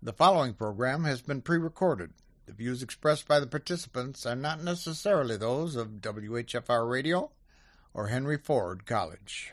The following program has been pre-recorded. The views expressed by the participants are not necessarily those of WHFR Radio or Henry Ford College.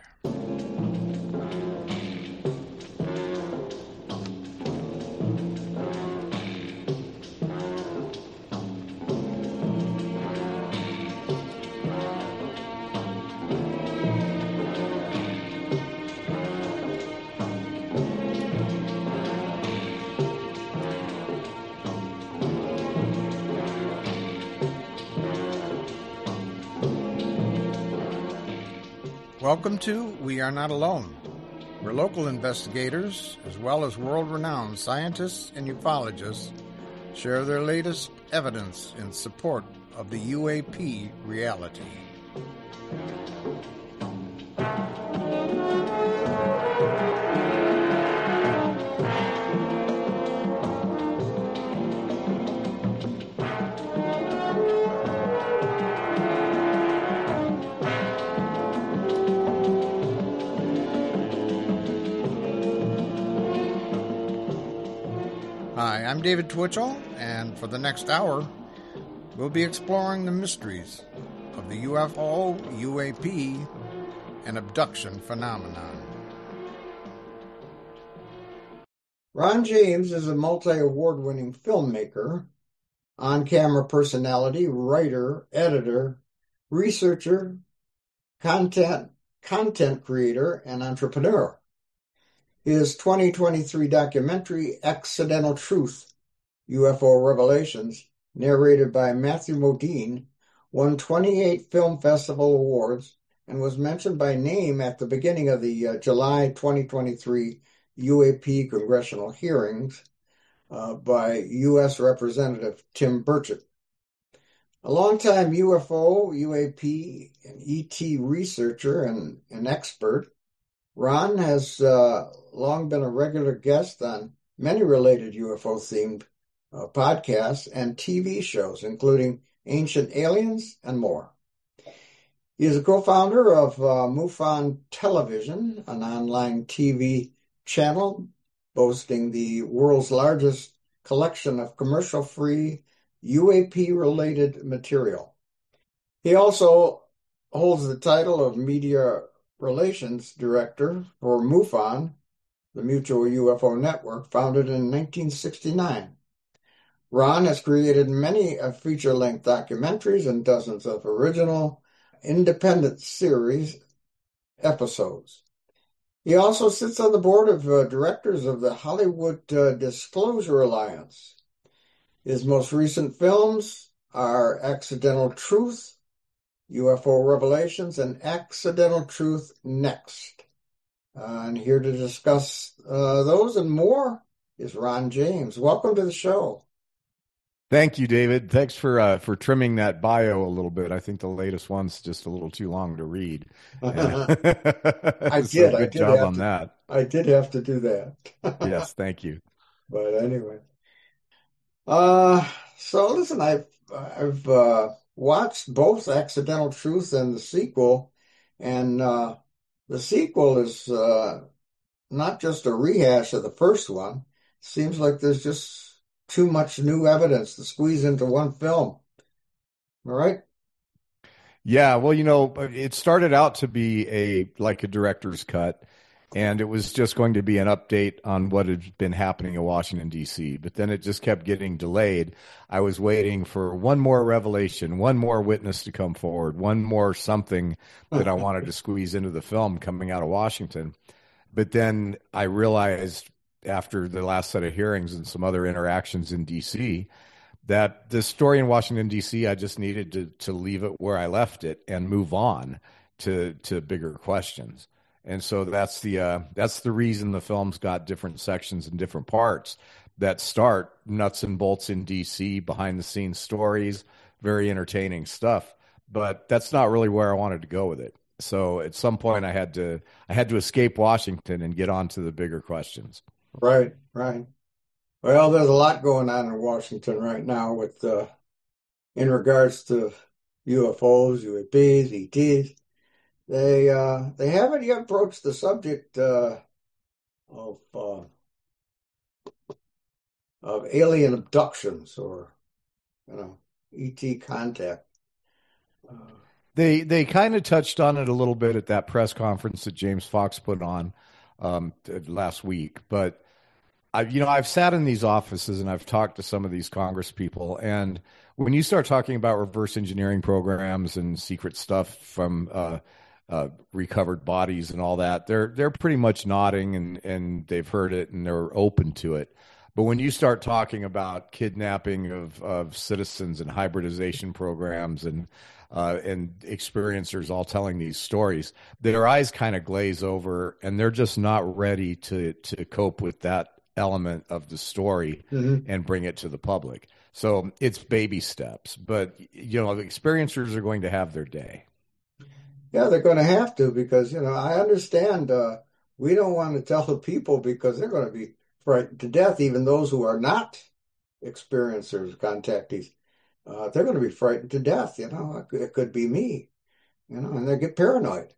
Welcome to We Are Not Alone, where local investigators, as well as world-renowned scientists and ufologists, share their latest evidence in support of the UAP reality. Hi, I'm David Twitchell, and for the next hour, we'll be exploring the mysteries of the UFO, UAP, and abduction phenomenon. Ron James is a multi-award-winning filmmaker, on-camera personality, writer, editor, researcher, content creator, and entrepreneur. His 2023 documentary, Accidental Truth, UFO Revelations, narrated by Matthew Modine, won 28 Film Festival awards and was mentioned by name at the beginning of the July 2023 UAP congressional hearings by U.S. Representative Tim Burchett. A longtime UFO, UAP, and ET researcher and an expert, Ron has long been a regular guest on many related UFO-themed podcasts and TV shows, including Ancient Aliens and more. He is a co-founder of MUFON Television, an online TV channel boasting the world's largest collection of commercial-free UAP-related material. He also holds the title of Media Relations Director for MUFON, the Mutual UFO Network, founded in 1969. Ron has created many feature-length documentaries and dozens of original independent series episodes. He also sits on the board of directors of the Hollywood Disclosure Alliance. His most recent films are Accidental Truth, UFO Revelations, and Accidental Truth Next. And here to discuss those and more is Ron James. Welcome to the show. Thank you, David. Thanks for trimming that bio a little bit. I think the latest one's just a little too long to read. I did. Good job on that. I did have to do that. Yes, thank you. But anyway, so listen, I've watched both Accidental Truth and the sequel, and the sequel is not just a rehash of the first one. Seems like there's just too much new evidence to squeeze into one film. All right? Yeah, well, it started out to be a director's cut, and it was just going to be an update on what had been happening in Washington, D.C., but then it just kept getting delayed. I was waiting for one more revelation, one more witness to come forward, one more something that I wanted to squeeze into the film coming out of Washington. But then I realized after the last set of hearings and some other interactions in D.C., that the story in Washington, D.C., I just needed to leave it where I left it and move on to bigger questions. And so that's the reason the film's got different sections and different parts that start nuts and bolts in D.C., behind-the-scenes stories, very entertaining stuff. But that's not really where I wanted to go with it. So at some point, I had to escape Washington and get on to the bigger questions. Right. Well, there's a lot going on in Washington right now with in regards to UFOs, UAPs, ETs. They haven't yet broached the subject of of alien abductions or, ET contact. Uh, They kind of touched on it a little bit at that press conference that James Fox put on last week, but I've sat in these offices and I've talked to some of these Congress people, and when you start talking about reverse engineering programs and secret stuff from recovered bodies and all that, they're pretty much nodding and they've heard it and they're open to it. But when you start talking about kidnapping of citizens and hybridization programs and experiencers all telling these stories, their eyes kind of glaze over and they're just not ready to cope with that element of the story and bring it to the public. So it's baby steps, but the experiencers are going to have their day. yeah, they're going to have to because, I understand we don't want to tell the people because they're going to be frightened to death, even those who are not experiencers, contactees. They're going to be frightened to death. It could be me, and they get paranoid.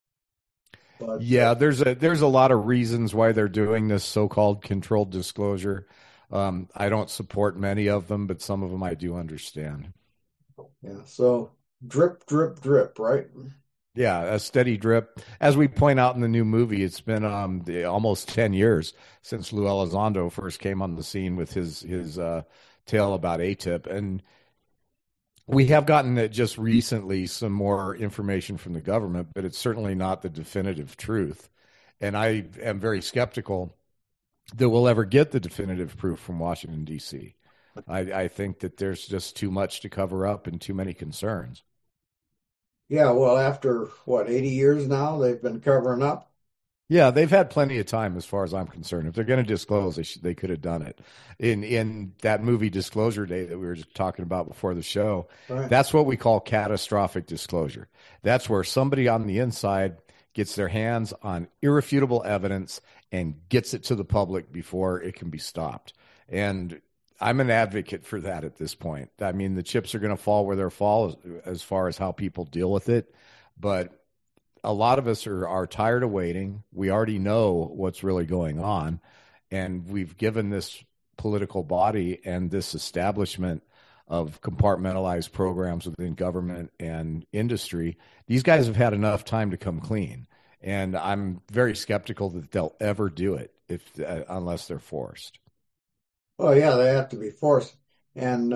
But Yeah, there's a lot of reasons why they're doing this so-called controlled disclosure. I don't support many of them, but some of them I do understand. yeah, so drip, drip, drip, right? Yeah, a steady drip. As we point out in the new movie, it's been almost 10 years since Lou Elizondo first came on the scene with his tale about ATIP, and we have gotten just recently some more information from the government, but it's certainly not the definitive truth. And I am very skeptical that we'll ever get the definitive proof from Washington, D.C. I think that there's just too much to cover up and too many concerns. Yeah, well, after what, 80 years now, they've been covering up. Yeah, they've had plenty of time as far as I'm concerned. If they're going to disclose, they could have done it. In that movie Disclosure Day that we were just talking about before the show, Right. that's what we call catastrophic disclosure. That's where somebody on the inside gets their hands on irrefutable evidence and gets it to the public before it can be stopped. And I'm an advocate for that at this point. I mean, the chips are going to fall where they fall as far as how people deal with it. But a lot of us are tired of waiting. We already know what's really going on. And we've given this political body and this establishment of compartmentalized programs within government and industry, these guys have had enough time to come clean. And I'm very skeptical that they'll ever do it unless they're forced. Oh, yeah, they have to be forced. And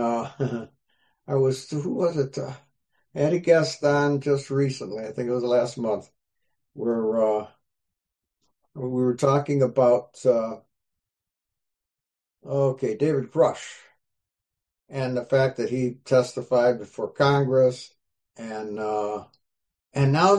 who was it? I had a guest on just recently, I think it was last month, where we were talking about, David Grush and the fact that he testified before Congress, and now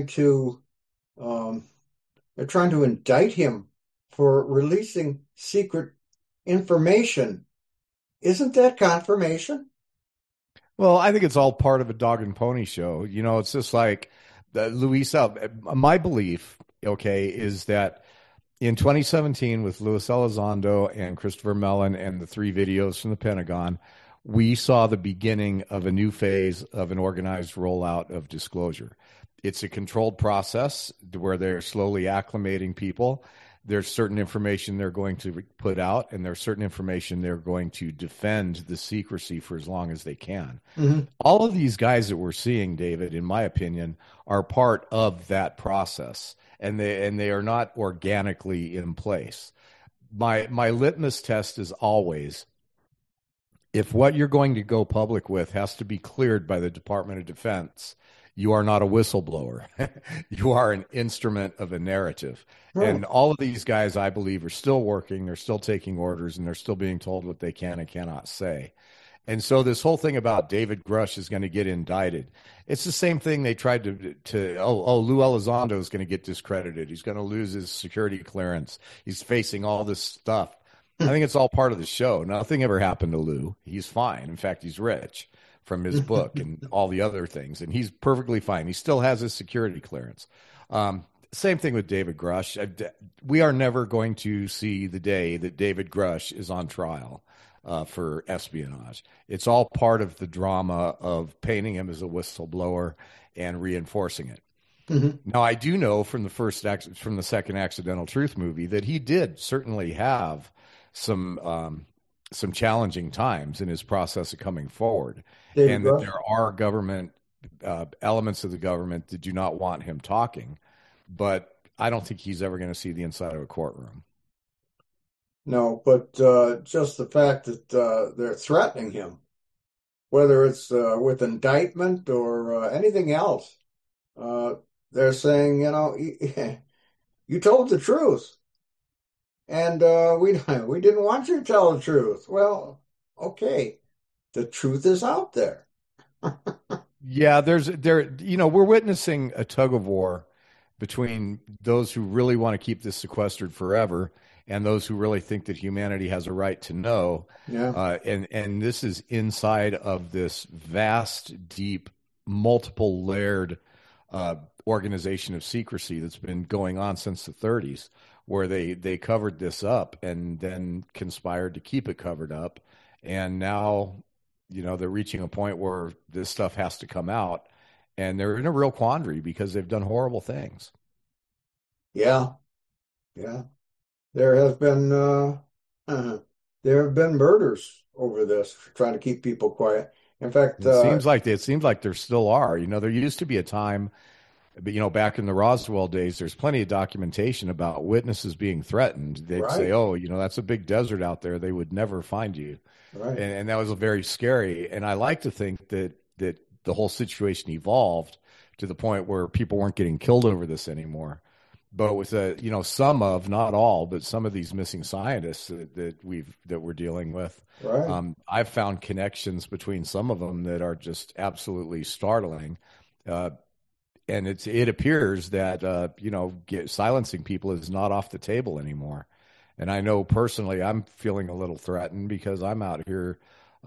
um, they're trying to indict him for releasing secret information. Isn't that confirmation? Well, I think it's all part of a dog and pony show. It's just like Luisa. My belief, okay, is that in 2017 with Luis Elizondo and Christopher Mellon and the 3 videos from the Pentagon, we saw the beginning of a new phase of an organized rollout of disclosure. It's a controlled process where they're slowly acclimating people. There's certain information they're going to put out, and there's certain information they're going to defend the secrecy for as long as they can. Mm-hmm. All of these guys that we're seeing, David, in my opinion, are part of that process, and they are not organically in place. My litmus test is always, if what you're going to go public with has to be cleared by the Department of Defense, you are not a whistleblower. You are an instrument of a narrative. Right. And all of these guys, I believe, are still working. They're still taking orders, and they're still being told what they can and cannot say. And so this whole thing about David Grush is going to get indicted. It's the same thing they tried Lou Elizondo is going to get discredited. He's going to lose his security clearance. He's facing all this stuff. I think it's all part of the show. Nothing ever happened to Lou. He's fine. In fact, he's rich from his book and all the other things, and he's perfectly fine. He still has his security clearance. Same thing with David Grush. We are never going to see the day that David Grush is on trial for espionage. It's all part of the drama of painting him as a whistleblower and reinforcing it. Mm-hmm. Now, I do know from the second Accidental Truth movie that he did certainly have some some challenging times in his process of coming forward, David and that Grush? there are government elements of the government that do not want him talking. But I don't think he's ever going to see the inside of a courtroom. No, but just the fact that they're threatening him, whether it's with indictment or anything else, uh, they're saying, you told the truth, and we didn't want you to tell the truth. Well, okay, the truth is out there. Yeah, we're witnessing a tug of war between those who really want to keep this sequestered forever and those who really think that humanity has a right to know. Yeah, And this is inside of this vast, deep, multiple layered organization of secrecy that's been going on since the 30s, where they covered this up and then conspired to keep it covered up. And now, they're reaching a point where this stuff has to come out, and they're in a real quandary because they've done horrible things. yeah, yeah. There has been there have been murders over this, trying to keep people quiet. In fact, It seems like there still are. There used to be a time, but back in the Roswell days, there's plenty of documentation about witnesses being threatened. They'd say, right, "Oh, that's a big desert out there. They would never find you," right. and that was very scary. And I like to think that the whole situation evolved to the point where people weren't getting killed over this anymore. But with some of, not all, but some of these missing scientists that we're dealing with, Right. I've found connections between some of them that are just absolutely startling. And it appears that silencing people is not off the table anymore. And I know personally, I'm feeling a little threatened because I'm out here.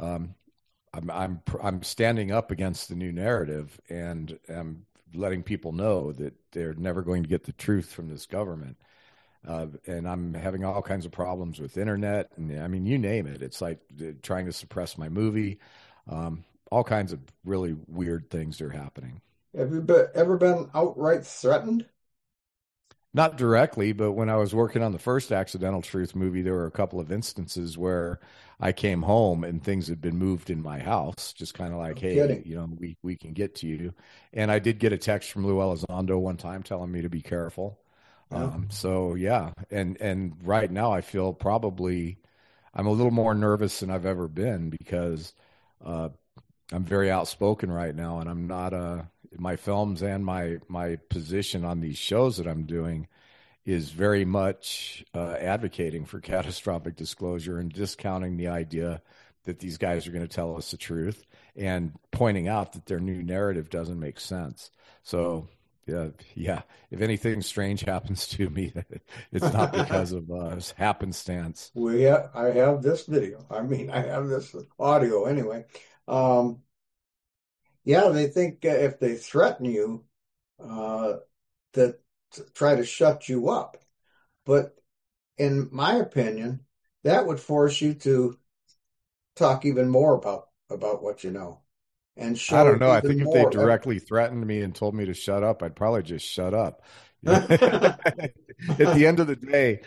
I'm standing up against the new narrative, and I'm letting people know that they're never going to get the truth from this government. And I'm having all kinds of problems with internet, and I mean, you name it. It's like trying to suppress my movie. All kinds of really weird things are happening. Have you ever been outright threatened? Not directly, but when I was working on the first Accidental Truth movie, there were a couple of instances where I came home and things had been moved in my house, just kind of like, No hey, kidding. we can get to you. And I did get a text from Lou Elizondo one time telling me to be careful. Yeah. So yeah, and right now I feel I'm a little more nervous than I've ever been because uh, I'm very outspoken right now, and I'm not my films and my position on these shows that I'm doing is very much advocating for catastrophic disclosure and discounting the idea that these guys are going to tell us the truth and pointing out that their new narrative doesn't make sense. So yeah. If anything strange happens to me, it's not because of happenstance. I have this video. I mean, I have this audio anyway. Um, yeah, they think if they threaten you, uh, that to try to shut you up. But in my opinion, that would force you to talk even more about what you know and I show don't know. I even think if they more. directly threatened me and told me to shut up, I'd probably just shut up. Yeah, At the end of the day,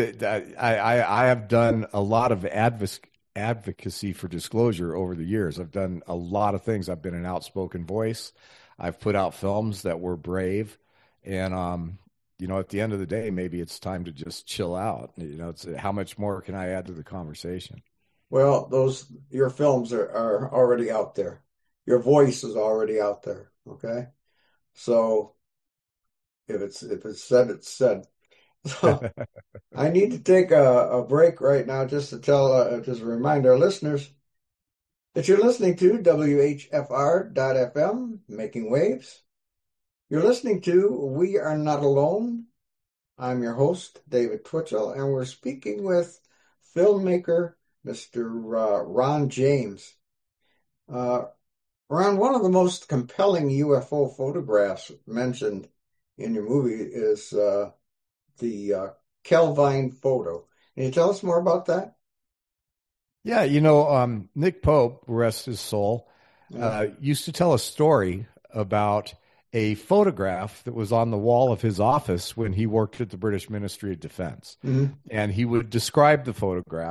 I have done a lot of advocacy for disclosure over the years. I've done a lot of things. I've been an outspoken voice. I've put out films that were brave, and at the end of the day, maybe it's time to just chill out. It's how much more can I add to the conversation? well, your films are already out there. Your voice is already out there. Okay, so if it's said, it's said. So I need to take a break right now just to just remind our listeners that you're listening to WHFR.FM, Making Waves. You're listening to We Are Not Alone. I'm your host, David Twitchell, and we're speaking with filmmaker Mr. Ron James. Uh, Ron, one of the most compelling UFO photographs mentioned in your movie is the Kelvin photo. Can you tell us more about that? Yeah, Nick Pope, rest his soul, Yeah. used to tell a story about a photograph that was on the wall of his office when he worked at the British Ministry of Defense. Mhm. And he would describe the photograph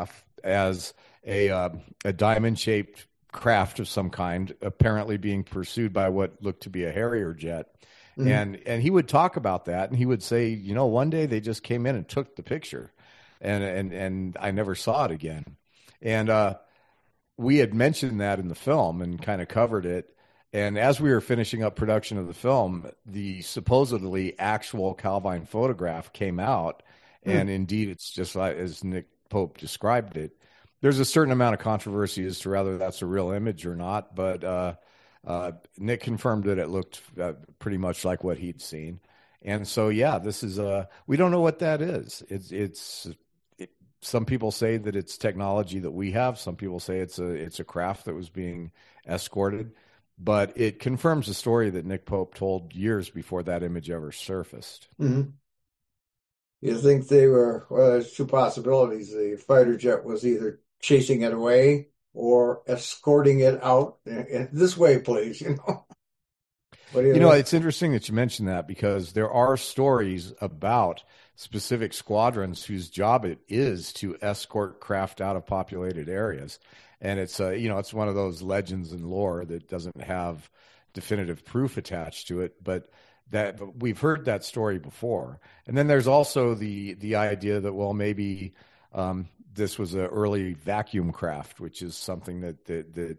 as a diamond-shaped craft of some kind, apparently being pursued by what looked to be a Harrier jet. Mhm. And he would talk about that, and he would say, one day they just came in and took the picture, and I never saw it again. And we had mentioned that in the film and kind of covered it. And as we were finishing up production of the film, the supposedly actual Calvine photograph came out. Hmm. And indeed, it's just like as Nick Pope described it. There's a certain amount of controversy as to whether that's a real image or not, but Nick confirmed that it looked pretty much like what he'd seen. And so, yeah, this is we don't know what that is. Some people say that it's technology that we have. Some people say it's a craft that was being escorted, but it confirms the story that Nick Pope told years before that image ever surfaced. Hmm. You think they were, well, there's two possibilities. The fighter jet was either chasing it away or escorting it out. This way, please, you know. What do you think? It's interesting that you mentioned that because there are stories about specific squadrons whose job it is to escort craft out of populated areas. And it's one of those legends and lore that doesn't have definitive proof attached to it, but that we've heard that story before. And then there's also the idea that, well, maybe this was an early vacuum craft, which is something that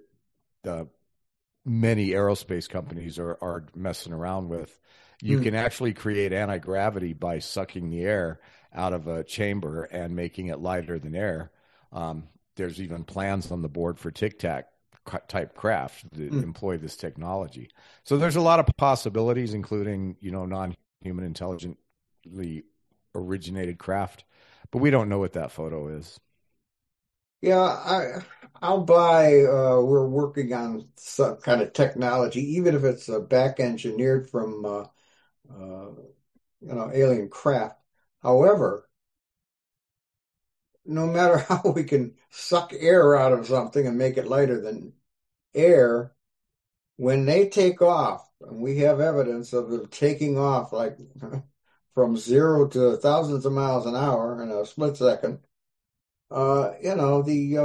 many aerospace companies are messing around with. You Hmm. can actually create anti-gravity by sucking the air out of a chamber and making it lighter than air. There's even plans on the board for Tic Tac type craft that Hmm. employ this technology. So there's a lot of possibilities, including, non-human intelligently originated craft, but we don't know what that photo is. Yeah, I'll buy. We're working on some kind of technology, even if it's back engineered from uh, alien craft. However, no matter how we can suck air out of something and make it lighter than air, when they take off, and we have evidence of them taking off like from zero to thousands of miles an hour in a split second, the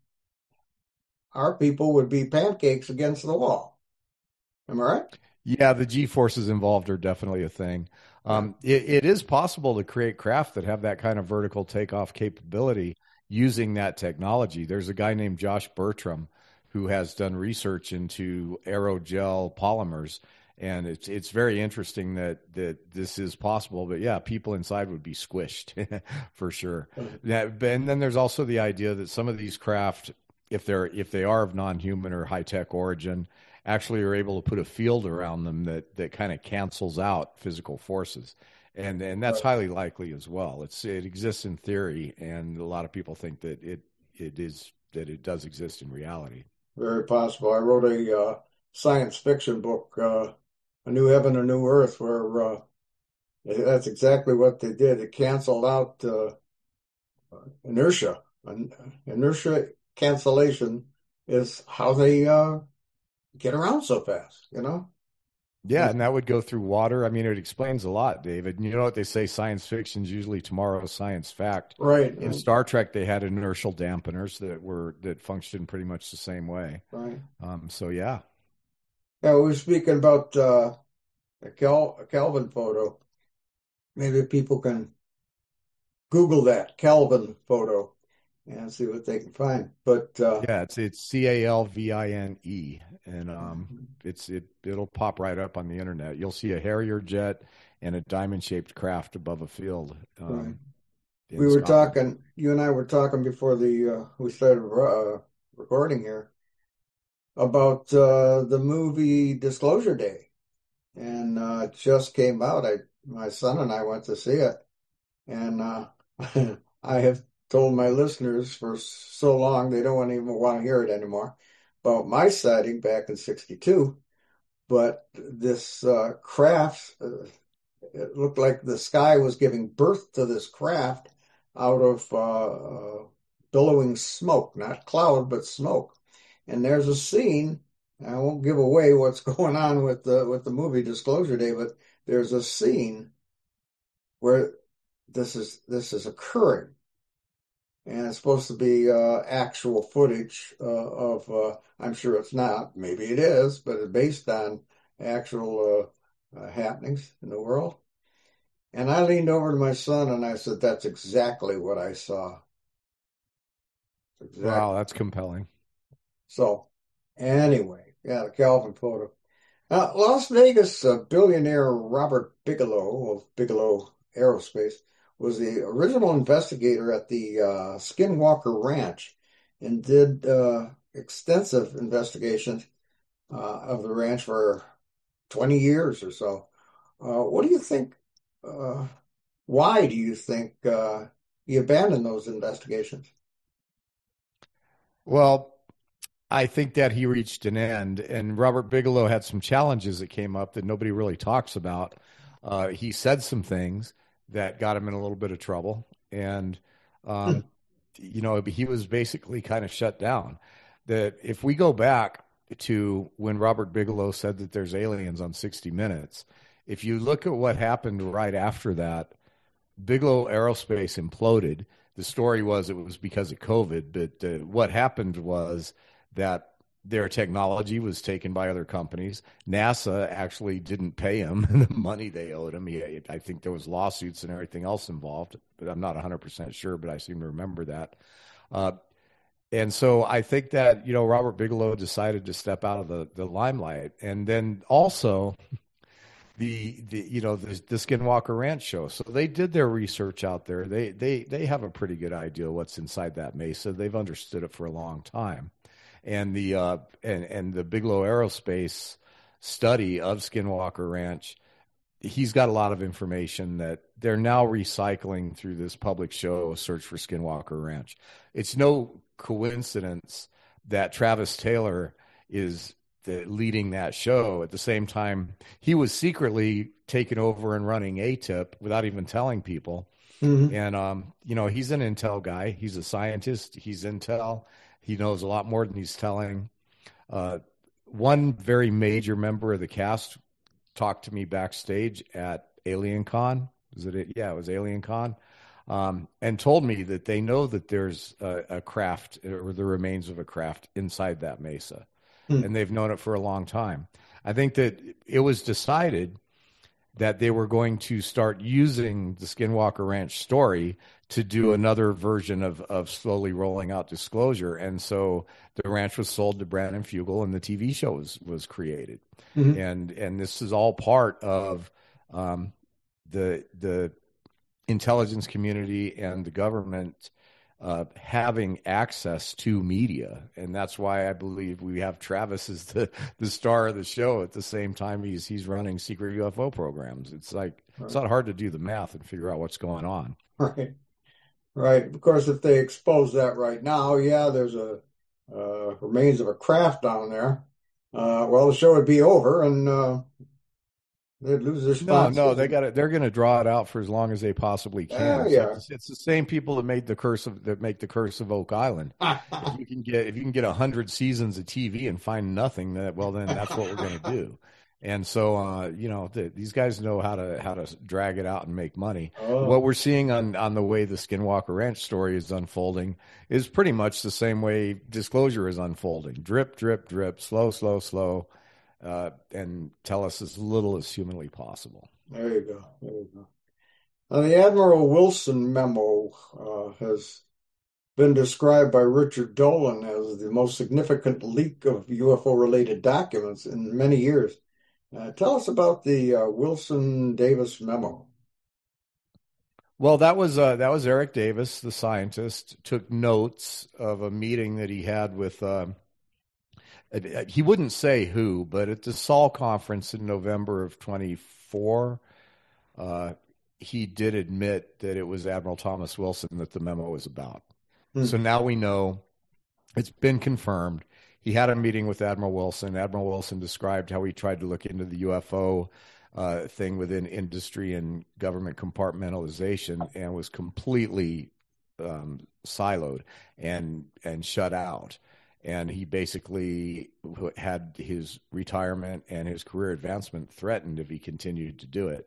our people would be pancakes against the wall. Am I right? Yeah, the G forces involved are definitely a thing. Yeah. It is possible to create craft that have that kind of vertical takeoff capability using that technology. There's a guy named Josh Bertram who has done research into aerogel polymers, and it's very interesting that this is possible. But yeah, people inside would be squished for sure. And then there's also the idea that some of these craft, if they are of non-human or high-tech origin, actually are able to put a field around them that kind of cancels out physical forces. And that's highly likely as well. It exists in theory, and a lot of people think that it does exist in reality. Very possible. I wrote a science fiction book, A New Heaven, A New Earth, where that's exactly what they did. It canceled out inertia. And inertia cancellation is how they get around so fast, you know? Yeah, And, and that would go through water. I mean, it explains a lot, David. And you know what they say? Science fiction is usually tomorrow's science fact. right, In Star Trek, they had inertial dampeners that functioned pretty much the same way. right. So yeah, Yeah, we were speaking about a Kelvin photo. Maybe people can Google that Kelvin photo and see what they can find. But yeah, it's Calvine, and it'll pop right up on the internet. You'll see a Harrier jet and a diamond-shaped craft above a field right. in We were Scotland. talking, you and I were talking before the we started recording here about the movie Disclosure Day, and it just came out. My son and I went to see it, and I have told my listeners for so long they don't even want to hear it anymore about my sighting back in '62. But this craft, it looked like the sky was giving birth to this craft out of billowing smoke, not cloud, but smoke. And there's a scene. I won't give away what's going on with the movie Disclosure Day, but there's a scene where this is occurring, and it's supposed to be actual footage of. I'm sure it's not. Maybe it is, but it's based on actual happenings in the world. And I leaned over to my son and I said, "That's exactly what I saw. Wow, Exactly." that's compelling. So, anyway, yeah, the Calvin photo. Las Vegas billionaire Robert Bigelow of Bigelow Aerospace was the original investigator at the Skinwalker Ranch and did extensive investigations of the ranch for 20 years or so. What do you think? Uh, why do you think he abandoned those investigations? Well, I think that he reached an end, and Robert Bigelow had some challenges that came up that nobody really talks about. He said some things that got him in a little bit of trouble, and um, he was basically kind of shut down. That if we go back to when Robert Bigelow said that there's aliens on 60 Minutes, if you look at what happened right after that, Bigelow Aerospace imploded. The story was it was because of COVID, but what happened was that their technology was taken by other companies. NASA actually didn't pay him the money they owed him. I think there was lawsuits and everything else involved, but I'm not 100% sure, but I seem to remember that. Uh, and so I think that, Robert Bigelow decided to step out of the limelight. And then also the Skinwalker Ranch show. So they did their research out there. They have a pretty good idea what's inside that mesa. They've understood it for a long time, and the Bigelow Aerospace study of Skinwalker Ranch, he's got a lot of information that they're now recycling through this public show, Search for Skinwalker Ranch. It's no coincidence that Travis Taylor is leading that show. At the same time, he was secretly taking over and running ATIP without even telling people. Hmm. And he's an intel guy. He's a scientist. He's intel. He knows a lot more than he's telling. One very major member of the cast talked to me backstage at Alien Con. Was it? Yeah, it was Alien Con. And told me that they know that there's a craft or the remains of a craft inside that mesa, and they've known it for a long time. I think that it was decided that they were going to start using the Skinwalker Ranch story to do another version of slowly rolling out Disclosure. And so the ranch was sold to Brandon Fugel and the TV show was created. Hmm. And this is all part of the intelligence community and the government having access to media. And that's why I believe we have Travis as the star of the show at the same time he's running secret UFO programs. It's like, it's not hard to do the math and figure out what's going on. Right. Right. Of course, if they expose that right now, yeah, there's a remains of a craft down there. Well, the show would be over, and they'd lose their No, sponsors. they're going to draw it out for as long as they possibly can. Yeah. It's the same people that make the curse of Oak Island. If you can get 100 seasons of TV and find nothing, then that's what we're going to do. And so, these guys know how to drag it out and make money. Oh, What we're seeing on the way the Skinwalker Ranch story is unfolding is pretty much the same way Disclosure is unfolding. Drip, drip, drip, slow, slow, slow, and tell us as little as humanly possible. there you go. There you go. The Admiral Wilson memo has been described by Richard Dolan as the most significant leak of UFO-related documents in many years. Tell us about the Wilson Davis memo. Well, that was Eric Davis, the scientist, took notes of a meeting that he had with he wouldn't say who, but at the Saul conference in November of 24, he did admit that it was Admiral Thomas Wilson that the memo was about. So now we know it's been confirmed. He had a meeting with Admiral Wilson. Admiral Wilson described how he tried to look into the UFO thing within industry and government compartmentalization and was completely siloed and shut out. And he basically had his retirement and his career advancement threatened if he continued to do it.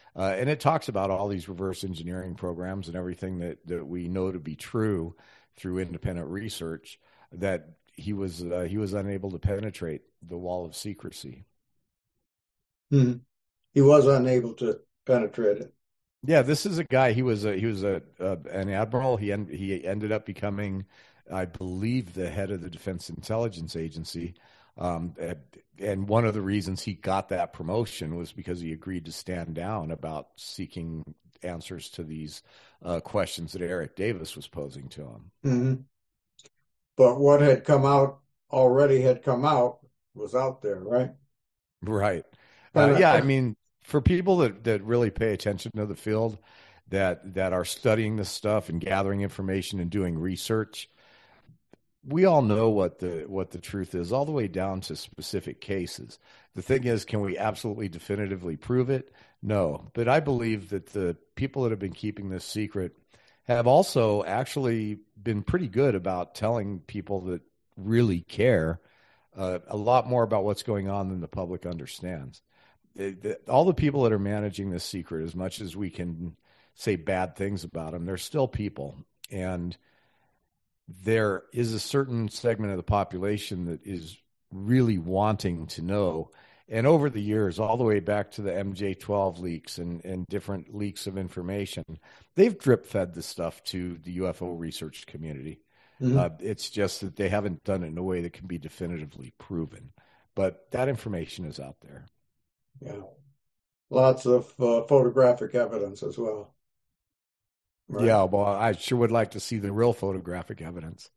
And it talks about all these reverse engineering programs and everything that we know to be true through independent research, that he was unable to penetrate the wall of secrecy. Hmm. He was unable to penetrate it. Yeah, this is a guy. He was an admiral. He ended up becoming, I believe, the head of the Defense Intelligence Agency. Um, and and one of the reasons he got that promotion was because he agreed to stand down about seeking answers to these questions that Eric Davis was posing to him. Hmm. But what had come out already had come out was out there, right? Right. Kind Yeah, I of. mean, for people that really pay attention to the field, that are studying this stuff and gathering information and doing research, we all know what the truth is, all the way down to specific cases. The thing is, can we absolutely definitively prove it? No. But I believe that the people that have been keeping this secret have also actually been pretty good about telling people that really care a lot more about what's going on than the public understands. All the people that are managing this secret, as much as we can say bad things about them, they're still people. And there is a certain segment of the population that is really wanting to know. And over the years, all the way back to the MJ12 leaks and different leaks of information, they've drip fed the stuff to the UFO research community. Mhm. It's just that they haven't done it in a way that can be definitively proven. But that information is out there. Yeah. Lots of photographic evidence as well, right? Yeah, well, I sure would like to see the real photographic evidence.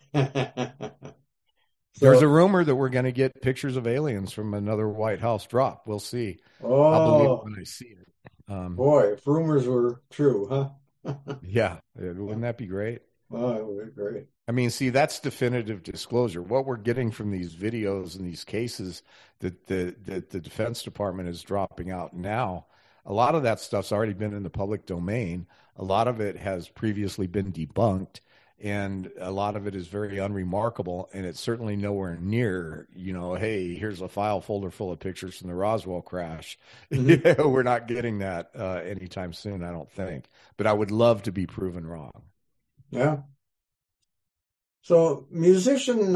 There's So, a rumor that we're going to get pictures of aliens from another White House drop. We'll see. I'll believe it oh when I see it. boy, if rumors were true, huh? Yeah, wouldn't that be great? Oh, it would be great. I mean, see, that's definitive disclosure. What we're getting from these videos and these cases that the Defense Department is dropping out now, a lot of that stuff's already been in the public domain. A lot of it has previously been debunked, and a lot of it is very unremarkable. And it's certainly nowhere near, hey, here's a file folder full of pictures from the Roswell crash. Hmm. We're not getting that anytime soon, I don't think. But I would love to be proven wrong. Yeah. So musician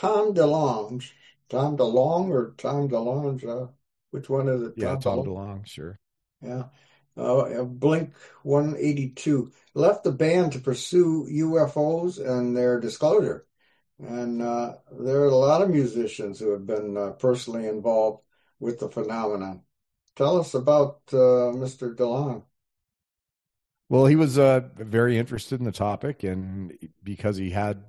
Tom DeLonge or Tom DeLonge, which one is it? Yeah, Tom Tom DeLonge? DeLonge, sure. Yeah. Blink 182 left the band to pursue UFOs and their disclosure. And there are a lot of musicians who have been personally involved with the phenomenon. Tell us about Mr. DeLonge. Well, he was very interested in the topic, and because he had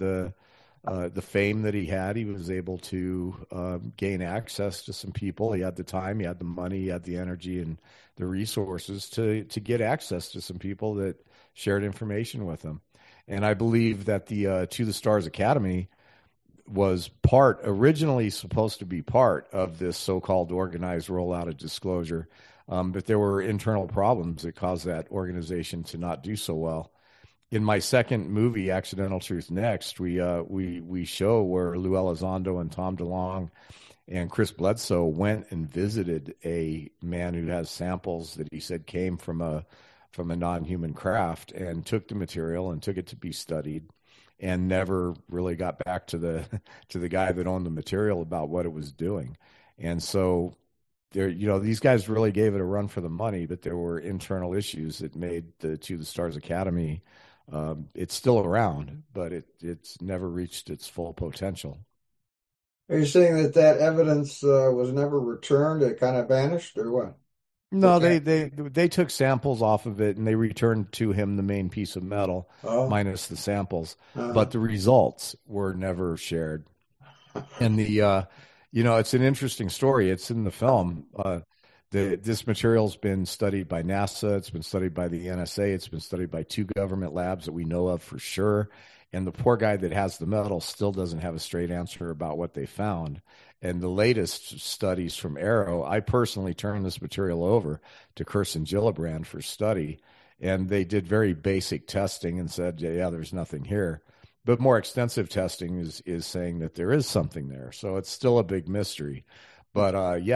the fame that he was able to gain access to some people. He had the time, he had the money, he had the energy, and the resources to get access to some people that shared information with him. And I believe that the To the Stars Academy was originally supposed to be part of this so-called organized rollout of disclosure, but there were internal problems that caused that organization to not do so well. In my second movie, Accidental Truth Next, we show where Lou Elizondo and Tom DeLonge and Chris Bledsoe went and visited a man who has samples that he said came from a non-human craft, and took the material and took it to be studied, and never really got back to the to the guy that owned the material about what it was doing. And so there, these guys really gave it a run for the money, but there were internal issues that made the To the Stars Academy. It's still around, but it's never reached its full potential. Are you saying that evidence was never returned? It kind of vanished, or what? No, Okay. they took samples off of it and they returned to him the main piece of metal Oh, minus the samples, uh-huh. but the results were never shared. And it's an interesting story. It's in the film. This material's been studied by NASA. It's been studied by the NSA. It's been studied by two government labs that we know of for sure. And the poor guy that has the metal still doesn't have a straight answer about what they found. And the latest studies from Arrow, I personally turned this material over to Kirsten Gillibrand for study. And they did very basic testing and said, yeah, there's nothing here. But more extensive testing is saying that there is something there. So it's still a big mystery. But yeah,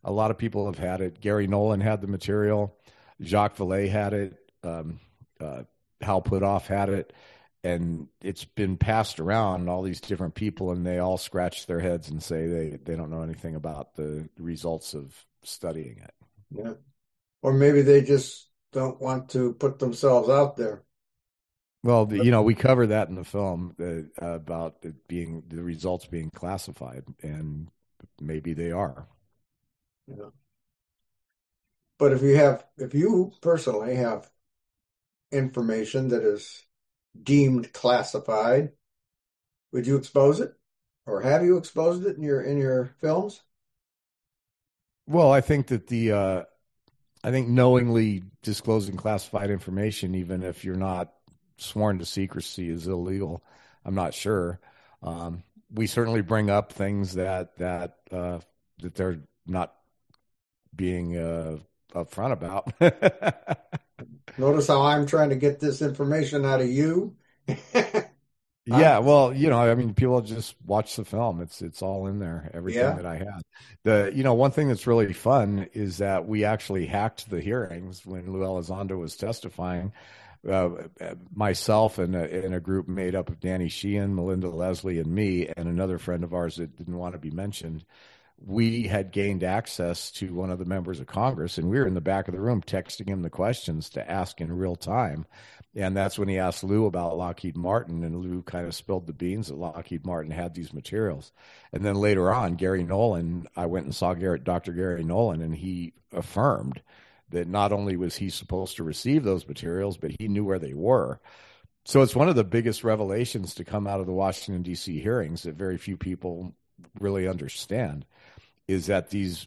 A lot of people have had it. Gary Nolan had the material. Jacques Vallée had it. Hal Puthoff had it. And it's been passed around all these different people, and they all scratch their heads and say they don't know anything about the results of studying it. Yeah. Or maybe they just don't want to put themselves out there. Well, we cover that in the film about it being the results being classified, and maybe they are. Yeah. But if you personally have information that is deemed classified, would you expose it, or have you exposed it in your films? Well, I think that I think knowingly disclosing classified information, even if you're not sworn to secrecy, is illegal. I'm not sure. We certainly bring up things that they're not being upfront about. Notice how I'm trying to get this information out of you. Yeah, well, I mean, people just watch the film. It's all in there, everything that I had. One thing that's really fun is that we actually hacked the hearings when Lou Elizondo was testifying. Myself and a group made up of Danny Sheehan, Melinda Leslie, and me, and another friend of ours that didn't want to be mentioned. We had gained access to one of the members of Congress, and we were in the back of the room texting him the questions to ask in real time. And that's when he asked Lou about Lockheed Martin, and Lou kind of spilled the beans that Lockheed Martin had these materials. And then later on, Gary Nolan, I went and saw Dr. Gary Nolan, and he affirmed that not only was he supposed to receive those materials, but he knew where they were. So it's one of the biggest revelations to come out of the Washington, D.C. hearings that very few people really understand, is that these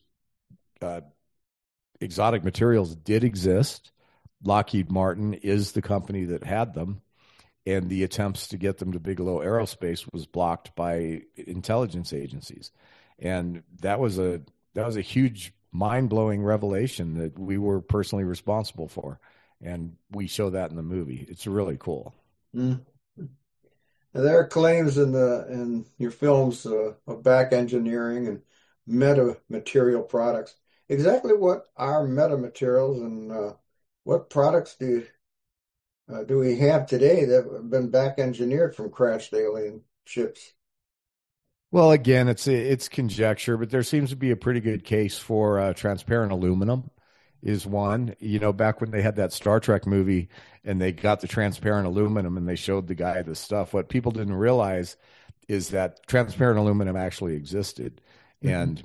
exotic materials did exist. Lockheed Martin is the company that had them, and the attempts to get them to Bigelow Aerospace was blocked by intelligence agencies. And that was a huge, mind-blowing revelation that we were personally responsible for, and we show that in the movie. It's really cool. Mm. There are claims in your films of back engineering and metamaterial products. Exactly what are metamaterials, and what products do we have today that have been back engineered from crashed alien ships? Well, again, it's conjecture, but there seems to be a pretty good case for transparent aluminum is one. Back when they had that Star Trek movie and they got the transparent aluminum and they showed the guy the stuff, what people didn't realize is that transparent aluminum actually existed. Mm-hmm. And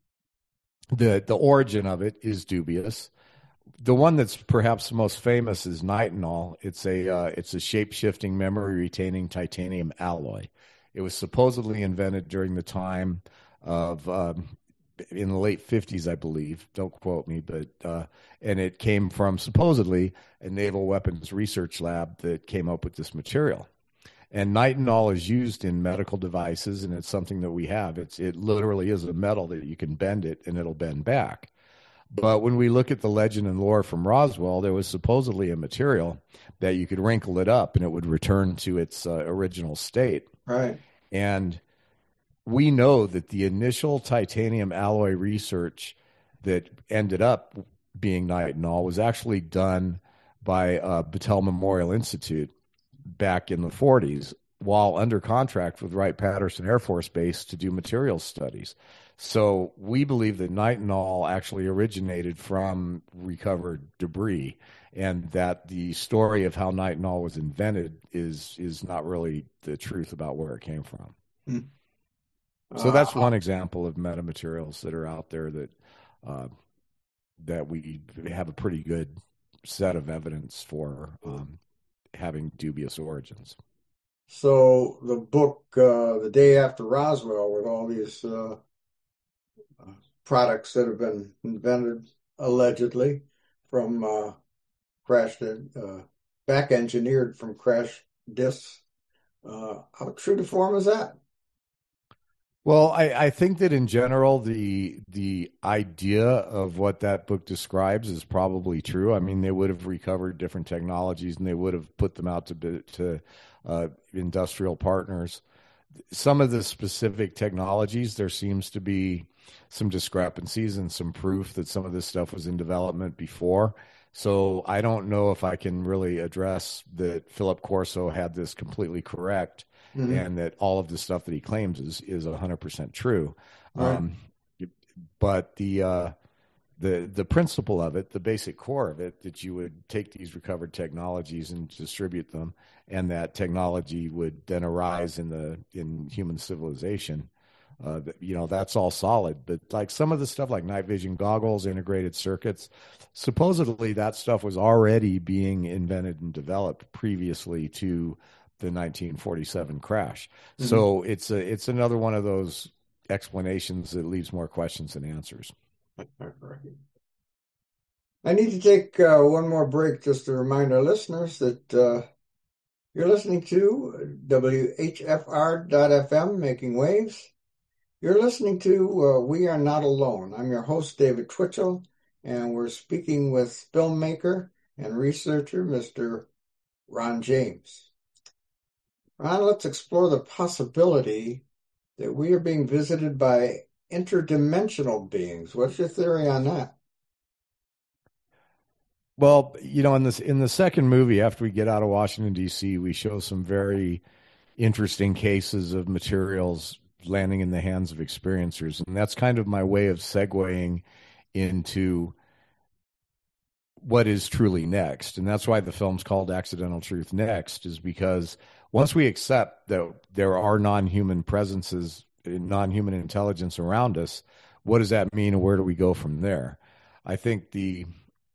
the origin of it is dubious. The one that's perhaps the most famous is nitinol. It's a shape-shifting, memory-retaining titanium alloy. It was supposedly invented during the time of in the late 50s, I believe. Don't quote me, but and it came from supposedly a naval weapons research lab that came up with this material. And nitinol is used in medical devices, and it's something that we have. It literally is a metal that you can bend it, and it'll bend back. But when we look at the legend and lore from Roswell, there was supposedly a material that you could wrinkle it up, and it would return to its original state. Right. And we know that the initial titanium alloy research that ended up being nitinol was actually done by Battelle Memorial Institute back in the 40s while under contract with Wright-Patterson Air Force Base to do materials studies. So we believe that nitinol actually originated from recovered debris, and that the story of how nitinol was invented is not really the truth about where it came from. Mm. So that's one example of metamaterials that are out there that we have a pretty good set of evidence for having dubious origins. So the book, The Day After Roswell, with all these products that have been invented allegedly from back engineered from crash discs, how true to form is that? Well, I think that in general, the idea of what that book describes is probably true. I mean, they would have recovered different technologies and they would have put them out to industrial partners. some of the specific technologies, there seems to be some discrepancies and some proof that some of this stuff was in development before. So I don't know if I can really address that Philip Corso had this completely correct Mm-hmm. and that all of the stuff that he claims is 100% true. Right. Um, but the principle of it, the basic core of it, that you would take these recovered technologies and distribute them, and that technology would then arise in human civilization. That's all solid. But like some of the stuff, like night vision goggles, integrated circuits, supposedly that stuff was already being invented and developed previously to the 1947 crash. Mm-hmm. So it's another one of those explanations that leaves more questions than answers. I need to take one more break just to remind our listeners that you're listening to WHFR.FM, Making Waves. You're listening to We Are Not Alone. I'm your host, David Twitchell, and we're speaking with filmmaker and researcher, Mr. Ron James. Ron, let's explore the possibility that we are being visited by interdimensional beings. What's your theory on that? Well, in the second movie, after we get out of Washington D.C., we show some very interesting cases of materials landing in the hands of experiencers, and that's kind of my way of segueing into what is truly next. And that's why the film's called Accidental Truth Next, is because once we accept that there are non-human presences, non-human intelligence around us, what does that mean, and where do we go from there? I think the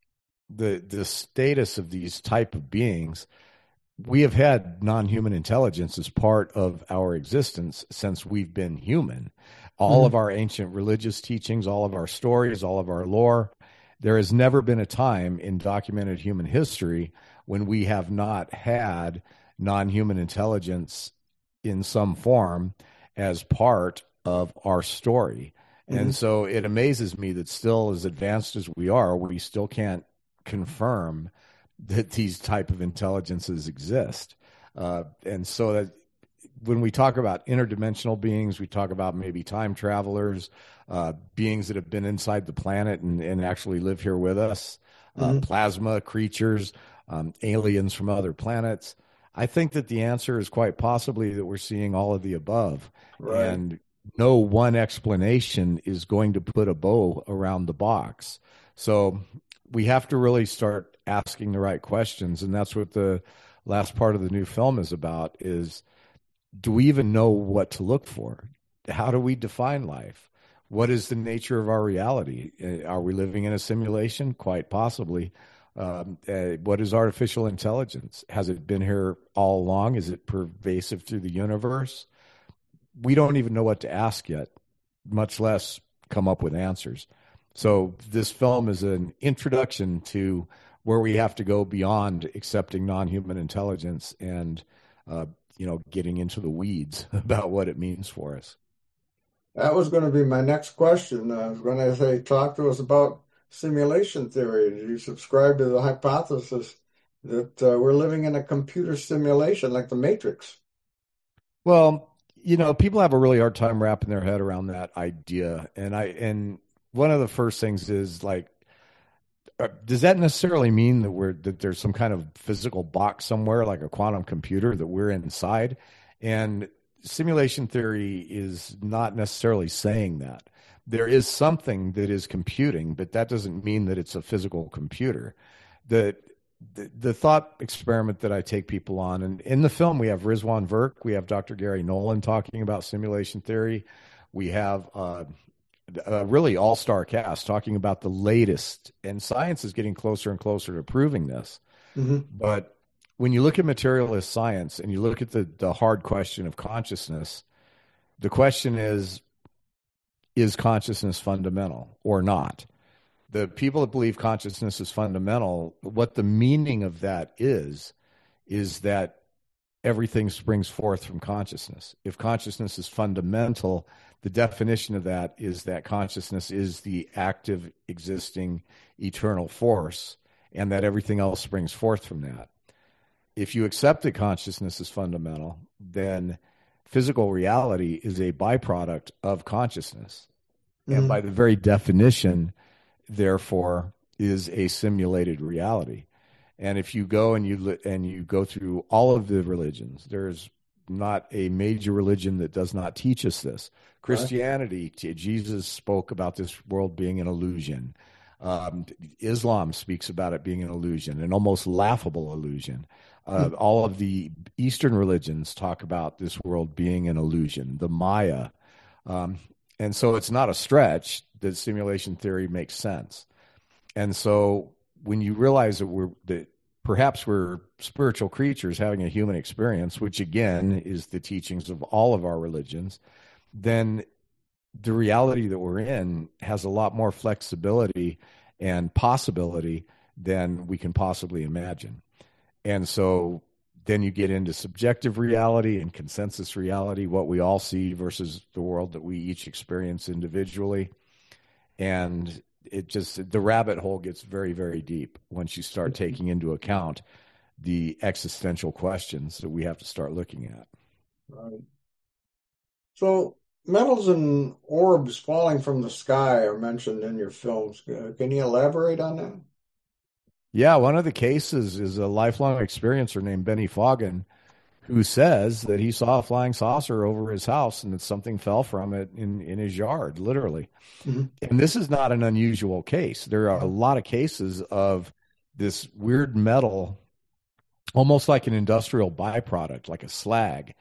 status of these type of beings, we have had non-human intelligence as part of our existence since we've been human. All of our ancient religious teachings, all of our stories, all of our lore, there has never been a time in documented human history when we have not had non-human intelligence in some form as part of our story. And so it amazes me that still, as advanced as we are, we still can't confirm that these type of intelligences exist. And so that when we talk about interdimensional beings, we talk about maybe time travelers, beings that have been inside the planet and actually live here with us, plasma creatures, aliens from other planets. I think that the answer is quite possibly that we're seeing all of the above. Right. And no one explanation is going to put a bow around the box. So we have to really start asking the right questions. And that's what the last part of the new film is about, is do we even know what to look for? How do we define life? What is the nature of our reality? Are we living in a simulation? Quite possibly. What is artificial intelligence? Has it been here all along? Is it pervasive through the universe? We don't even know what to ask yet, much less come up with answers. So this film is an introduction to where we have to go beyond accepting non-human intelligence and, getting into the weeds about what it means for us. That was going to be my next question. I was going to say, talk to us about simulation theory. Do you subscribe to the hypothesis that we're living in a computer simulation like the Matrix? Well, people have a really hard time wrapping their head around that idea. And one of the first things is like, does that necessarily mean that there's some kind of physical box somewhere, like a quantum computer, that we're inside? And simulation theory is not necessarily saying that. There is something that is computing, but that doesn't mean that it's a physical computer. The thought experiment that I take people on, and in the film we have Rizwan Virk, we have Dr. Gary Nolan talking about simulation theory. We have a really all-star cast talking about the latest, and science is getting closer and closer to proving this. But when you look at materialist science and you look at the hard question of consciousness, the question is consciousness fundamental or not? The people that believe consciousness is fundamental, what the meaning of that is that everything springs forth from consciousness. If consciousness is fundamental, the definition of that is that consciousness is the active, existing, eternal force, and that everything else springs forth from that. If you accept that consciousness is fundamental, then physical reality is a byproduct of consciousness. And Mm-hmm. by the very definition, therefore, is a simulated reality. And if you go and you go through all of the religions, there's not a major religion that does not teach us this. Right. Christianity, Jesus spoke about this world being an illusion. Islam speaks about it being an illusion, an almost laughable illusion. All of the Eastern religions talk about this world being an illusion, the Maya. And so it's not a stretch that simulation theory makes sense. And so when you realize that perhaps we're spiritual creatures having a human experience, which again is the teachings of all of our religions, then the reality that we're in has a lot more flexibility and possibility than we can possibly imagine. And so then you get into subjective reality and consensus reality, what we all see versus the world that we each experience individually. And the rabbit hole gets very, very deep once you start taking into account the existential questions that we have to start looking at. Right. So metals and orbs falling from the sky are mentioned in your films. Can you elaborate on that? Yeah, one of the cases is a lifelong experiencer named Benny Foggin, who says that he saw a flying saucer over his house and that something fell from it in his yard, literally. Mm-hmm. And this is not an unusual case. There are a lot of cases of this weird metal, almost like an industrial byproduct, like a slag,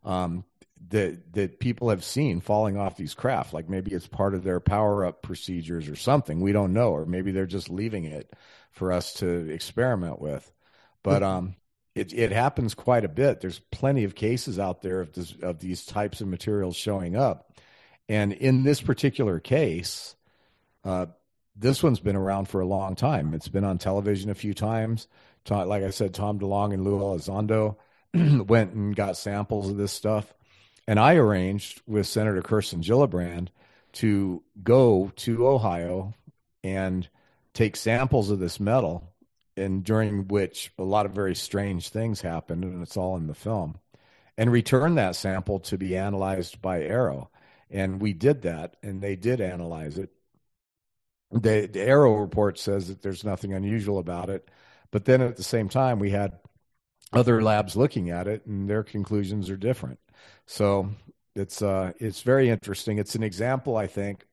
that people have seen falling off these craft. Like maybe it's part of their power up procedures or something. We don't know, or maybe they're just leaving it for us to experiment with. But it happens quite a bit. There's plenty of cases out there of these types of materials showing up. And in this particular case, this one's been around for a long time. It's been on television a few times. Like I said, Tom DeLonge and Lou Elizondo went and got samples of this stuff. And I arranged with Senator Kirsten Gillibrand to go to Ohio and take samples of this metal, and during which a lot of very strange things happened, and it's all in the film, and return that sample to be analyzed by Arrow. And we did that, and they did analyze it. The Arrow report says that there's nothing unusual about it, but then at the same time, we had other labs looking at it, and their conclusions are different. So it's very interesting. It's an example, I think,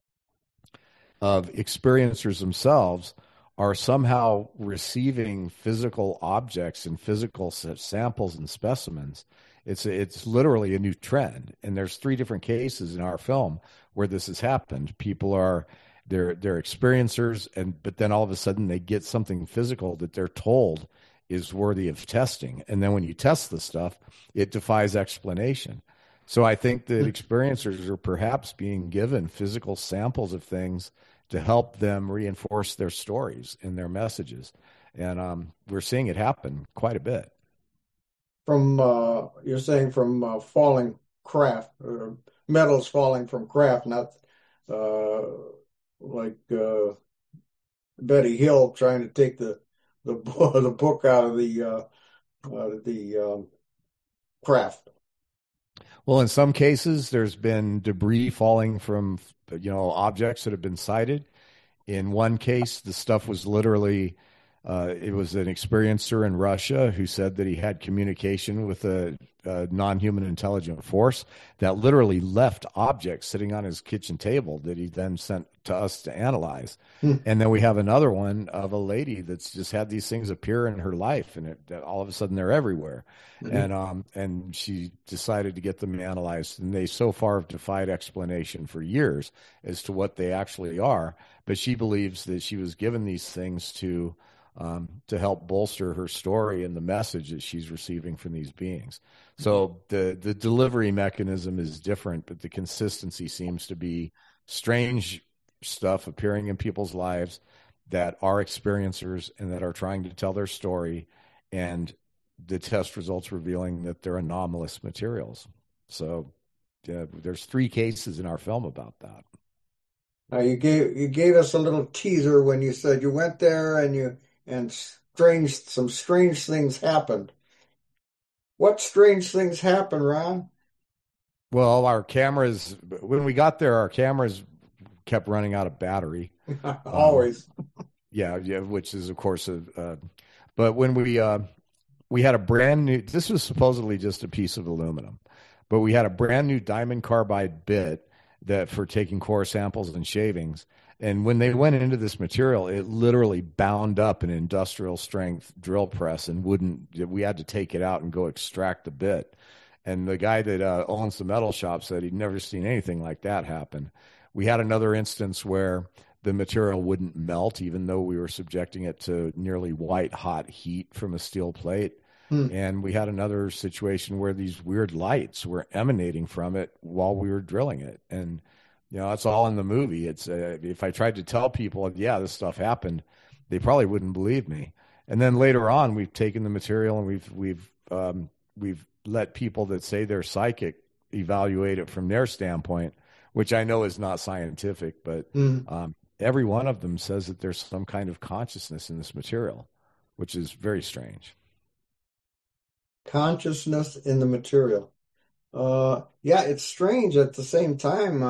of experiencers themselves are somehow receiving physical objects and physical samples and specimens. It's literally a new trend, and there's 3 different cases in our film where this has happened. People they're experiencers, but then all of a sudden they get something physical that they're told is worthy of testing, and then when you test the stuff, it defies explanation. So I think that experiencers are perhaps being given physical samples of things to help them reinforce their stories and their messages. And we're seeing it happen quite a bit. From you're saying from falling craft, or metals falling from craft, not uh, like Betty Hill trying to take the book out of the craft. Well, in some cases, there's been debris falling from, objects that have been sighted. In one case, the stuff was literally, it was an experiencer in Russia who said that he had communication with a non-human intelligent force that literally left objects sitting on his kitchen table that he then sent to us to analyze. And then we have another one of a lady that's just had these things appear in her life, and all of a sudden they're everywhere. And she decided to get them analyzed, and they so far have defied explanation for years as to what they actually are. But she believes that she was given these things to help bolster her story and the message that she's receiving from these beings. So the delivery mechanism is different, but the consistency seems to be strange stuff appearing in people's lives that are experiencers and that are trying to tell their story, and the test results revealing that they're anomalous materials. So there's 3 cases in our film about that. Now you gave us a little teaser when you said you went there and some strange things happened. What strange things happened, Ron? Well, our cameras, when we got there, our cameras kept running out of battery. Um, Always. yeah, yeah, which is of course but when we had a brand new, this was supposedly just a piece of aluminum, but we had a brand new diamond carbide bit that for taking core samples and shavings. And when they went into this material, it literally bound up an industrial strength drill press and wouldn't, we had to take it out and go extract the bit. And the guy that owns the metal shop said he'd never seen anything like that happen. We had another instance where the material wouldn't melt, even though we were subjecting it to nearly white hot heat from a steel plate. Hmm. And we had another situation where these weird lights were emanating from it while we were drilling it. And, you know, that's all in the movie. It's if I tried to tell people, yeah, this stuff happened, they probably wouldn't believe me. And then later on, we've taken the material and we've let people that say they're psychic evaluate it from their standpoint, which I know is not scientific, but Hmm. every one of them says that there's some kind of consciousness in this material, which is very strange. Consciousness in the material. Yeah, it's strange at the same time.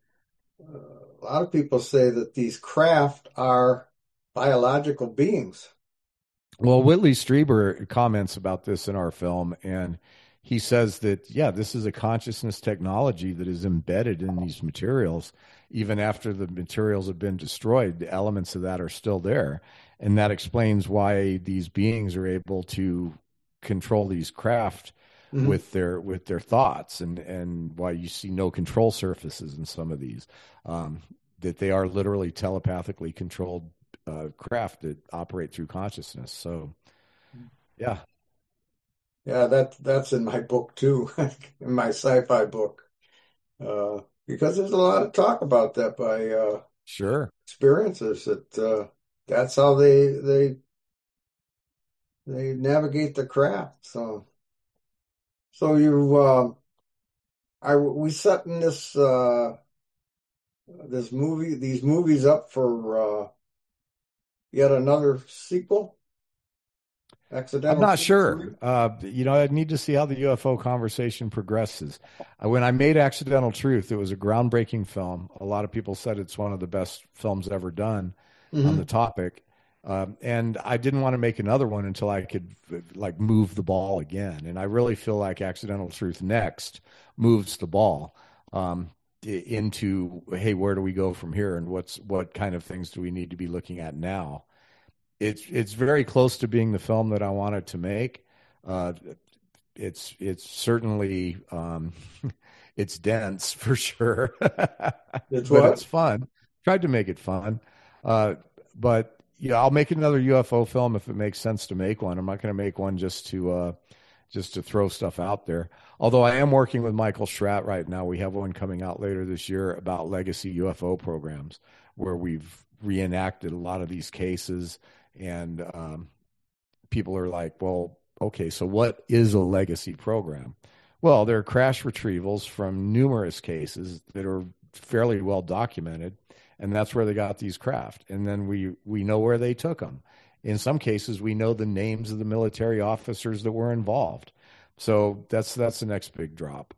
A lot of people say that these craft are biological beings. Well, Whitley Strieber comments about this in our film, and he says that, yeah, this is a consciousness technology that is embedded in these materials. Even after the materials have been destroyed, the elements of that are still there. And that explains why these beings are able to control these craft Mhm. with their thoughts, and why you see no control surfaces in some of these. Um, that they are literally telepathically controlled craft that operate through consciousness. So, yeah, Yeah, that's in my book too, in my sci-fi book. Because there's a lot of talk about that by sure. experiencers that that's how they navigate the craft. So you are we setting this movie these movies up for yet another sequel? I'm Accidental not Truth sure. 3? You know, I need to see how the UFO conversation progresses. When I made Accidental Truth, it was a groundbreaking film. A lot of people said it's one of the best films ever done on the Hmm. topic. And I didn't want to make another one until I could like move the ball again. And I really feel like Accidental Truth next moves the ball into, hey, where do we go from here, and what kind of things do we need to be looking at now? It's very close to being the film that I wanted to make. Uh, it's certainly it's dense for sure, It's but what? it's fun. Tried to make it fun, uh, but yeah, I'll make another UFO film if it makes sense to make one. I'm not going to make one just to throw stuff out there. Although I am working with Michael Schratt right now. We have one coming out later this year about legacy UFO programs, where we've reenacted a lot of these cases, and people are like, well, okay, so what is a legacy program? Well, they're crash retrievals from numerous cases that are fairly well documented, and that's where they got these craft. And then we know where they took them. In some cases, we know the names of the military officers that were involved. So that's the next big drop.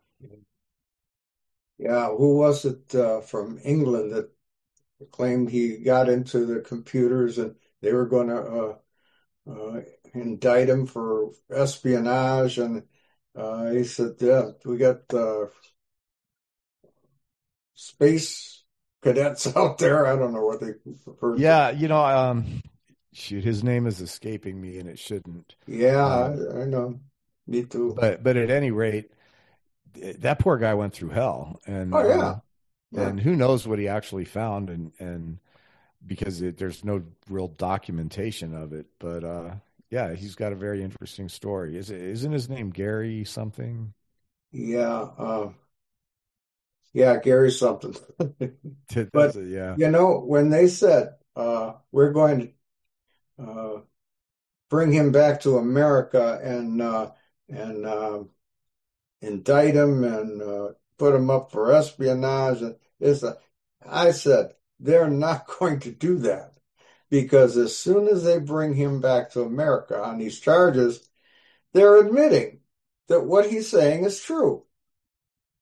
Yeah, who was it from England that claimed he got into the computers and they were going to indict him for espionage? And he said, "Yeah, we got space cadets out there." I don't know what they referred to. Yeah, you know, shoot, his name is escaping me, and it shouldn't. Yeah, Um, I know. Me too. but at any rate, that poor guy went through hell, Oh yeah, yeah. and who knows what he actually found, and because there's no real documentation of it, but yeah, he's got a very interesting story. Isn't his name Gary something? Yeah, yeah, Gary something. That's But it, yeah. when they said we're going to bring him back to America and indict him and put him up for espionage, and I said they're not going to do that because as soon as they bring him back to America on these charges, they're admitting that what he's saying is true.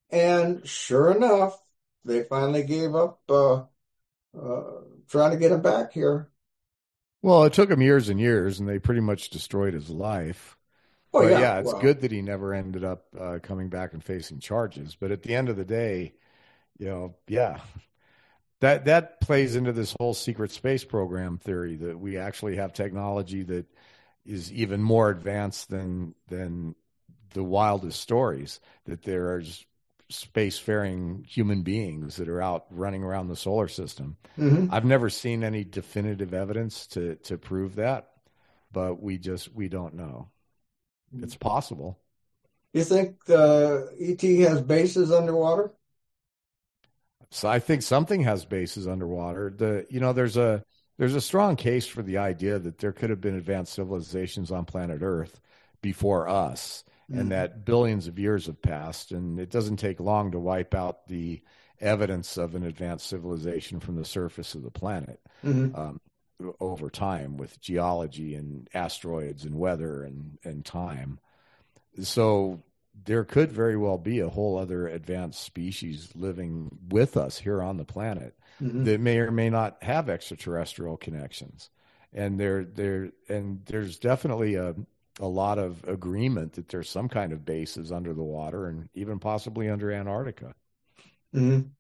And sure enough, they finally gave up trying to get him back here. Well, it took him years and years, and they pretty much destroyed his life. Oh But yeah, yeah, it's well, good that he never ended up coming back and facing charges. But at the end of the day, yeah, that plays into this whole secret space program theory that we actually have technology that is even more advanced than the wildest stories. That there are spacefaring human beings that are out running around the solar system. hmm. I've never seen any definitive evidence to prove that, but we don't know. It's possible. You think ET has bases underwater? So I think something has bases underwater. There's a strong case for the idea that there could have been advanced civilizations on planet Earth before us, and Mm-hmm. that billions of years have passed, and it doesn't take long to wipe out the evidence of an advanced civilization from the surface of the planet Hmm. um, over time with geology and asteroids and weather and time. So there could very well be a whole other advanced species living with us here on the planet Hmm. that may or may not have extraterrestrial connections. And there's definitely a lot of agreement that there's some kind of bases under the water and even possibly under Antarctica. Hmm.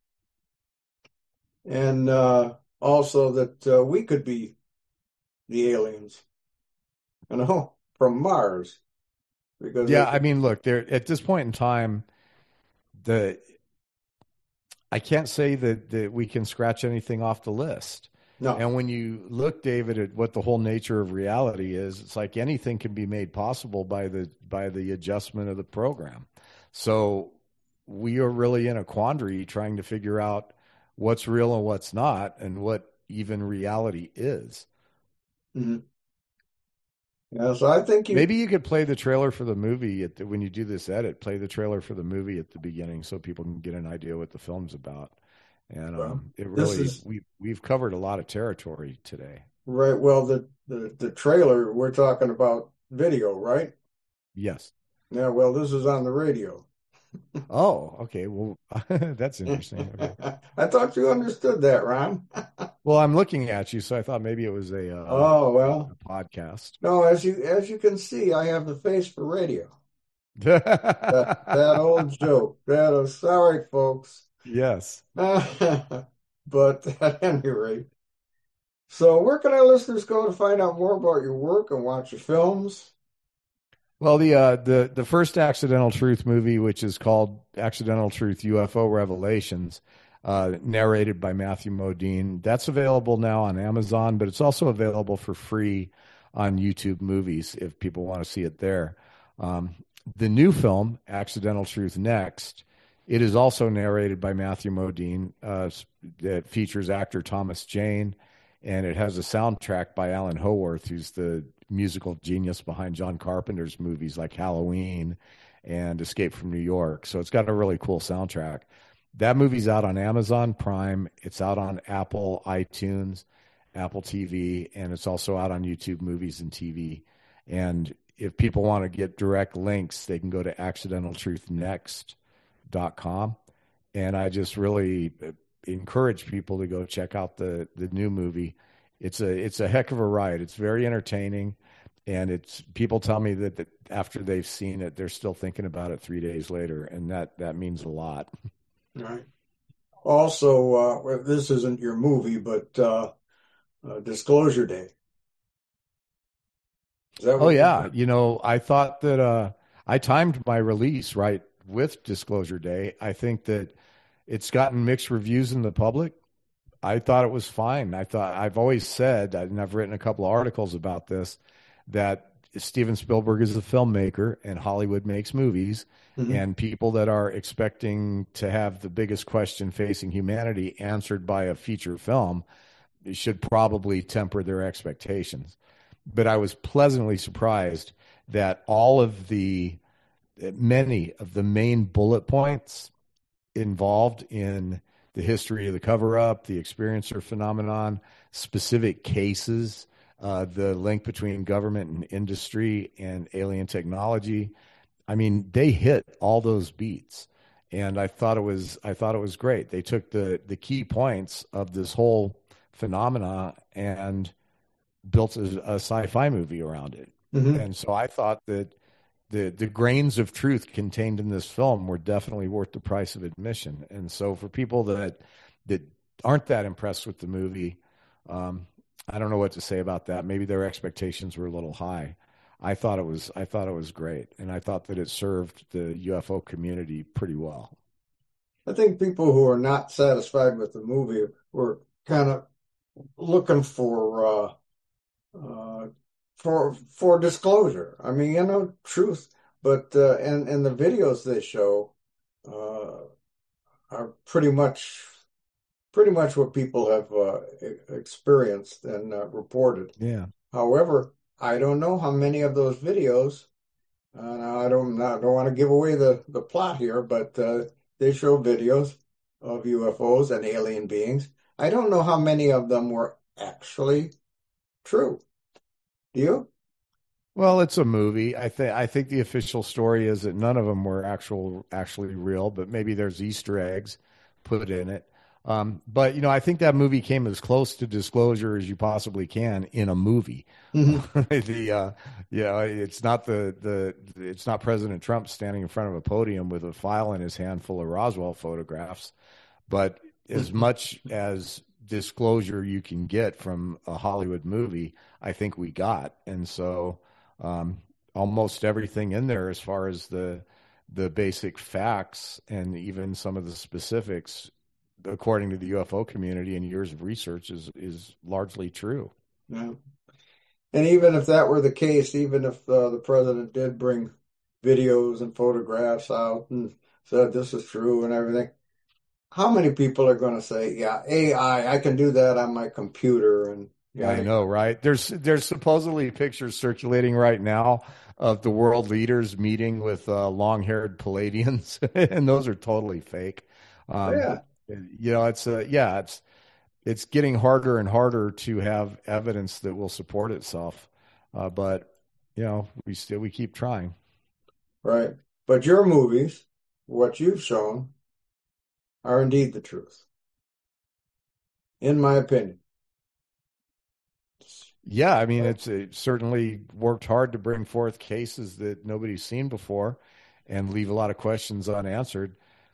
And also that we could be the aliens, from Mars, because they Yeah, I could. mean, look, there at this point in time, the I can't say that we can scratch anything off the list. No. And when you look, David, at what the whole nature of reality is, it's like anything can be made possible by the adjustment of the program. So we are really in a quandary trying to figure out what's real and what's not, and what even reality is. Hmm. Yeah, so I think you Maybe you could play the trailer for the movie when you do this edit. Play the trailer for the movie at the beginning so people can get an idea what the film's about. And well, it this really is we've covered a lot of territory today. right. Well, the trailer we're talking about video, right? Yes. Yeah. Well, this is on the radio. Oh, okay. Well, that's interesting. Okay. I thought you understood that, Ron. Well, I'm looking at you, so I thought maybe it was Oh well. a podcast. No, as you can see, I have the face for radio. That old joke. That is sorry, folks. Yes. But at any rate, so where can our listeners go to find out more about your work and watch your films? Well, the first Accidental Truth movie, which is called Accidental Truth UFO Revelations, narrated by Matthew Modine, that's available now on Amazon, but it's also available for free on YouTube Movies if people want to see it there. Um, the new film, Accidental Truth Next, it is also narrated by Matthew Modine. It features actor Thomas Jane, and it has a soundtrack by Alan Howarth, who's the musical genius behind John Carpenter's movies like Halloween and Escape from New York. So it's got a really cool soundtrack. That movie's out on Amazon Prime. It's out on Apple iTunes, Apple TV, and it's also out on YouTube Movies and TV. And if people want to get direct links, they can go to accidentaltruthnext.com. And I just really encourage people to go check out the new movie. It's a heck of a ride. It's very entertaining, and it's people tell me that after they've seen it, they're still thinking about it 3 days later, and that means a lot. Right. Also, well, this isn't your movie, but Disclosure Day. Is that Oh what you yeah, said? I thought that I timed my release right with Disclosure Day. I think that it's gotten mixed reviews in the public. I thought it was fine. I've always said, and I've written a couple of articles about this, that Steven Spielberg is a filmmaker and Hollywood makes movies, Hmm. and people that are expecting to have the biggest question facing humanity answered by a feature film should probably temper their expectations. But I was pleasantly surprised that many of the main bullet points involved in the history of the cover up, the experiencer phenomenon, specific cases, the link between government and industry and alien technology. I mean, they hit all those beats. and I thought it was great. They took the key points of this whole phenomena and built a sci-fi movie around it. Mm-hmm. And so I thought that the grains of truth contained in this film were definitely worth the price of admission. And so for people that aren't that impressed with the movie, I don't know what to say about that. Maybe their expectations were a little high. I thought it was great, and I thought that it served the UFO community pretty well. I think people who are not satisfied with the movie were kind of looking for disclosure. I mean, truth, but and the videos they show are pretty much what people have experienced and reported. Yeah. However, I don't know how many of those videos. I don't want to give away the plot here, but they show videos of UFOs and alien beings. I don't know how many of them were actually true. Do you? Well, it's a movie. I think the official story is that none of them were actually real, but maybe there's Easter eggs put in it. But I think that movie came as close to disclosure as you possibly can in a movie. Mm-hmm. It's not President Trump standing in front of a podium with a file in his hand full of Roswell photographs, but as much as disclosure you can get from a Hollywood movie, I think we got. And so almost everything in there, as far as the basic facts and even some of the specifics, according to the UFO community and years of research, is largely true. Yeah. And even if that were the case, even if the president did bring videos and photographs out and said this is true and everything, how many people are going to say, yeah, AI, I can do that on my computer? And yeah, I know, right? There's supposedly pictures circulating right now of the world leaders meeting with long-haired Palladians, and those are totally fake. Yeah. It's getting harder and harder to have evidence that will support itself. But we keep trying. Right. But your movies, what you've shown, are indeed the truth, in my opinion. Yeah, I mean, it certainly worked hard to bring forth cases that nobody's seen before and leave a lot of questions unanswered.